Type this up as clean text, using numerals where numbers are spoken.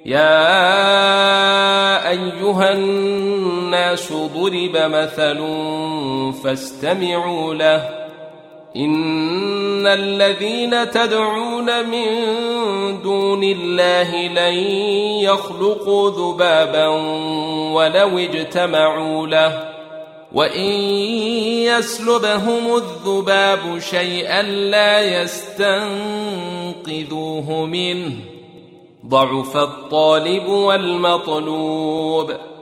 يا أيها الناس ضرب مثل فاستمعوا له إن الذين تدعون من دون الله لن يخلقوا ذبابا ولو اجتمعوا له وإن يسلبهم الذباب شيئا لا يستنقذوه منه ضعف الطالب والمطلوب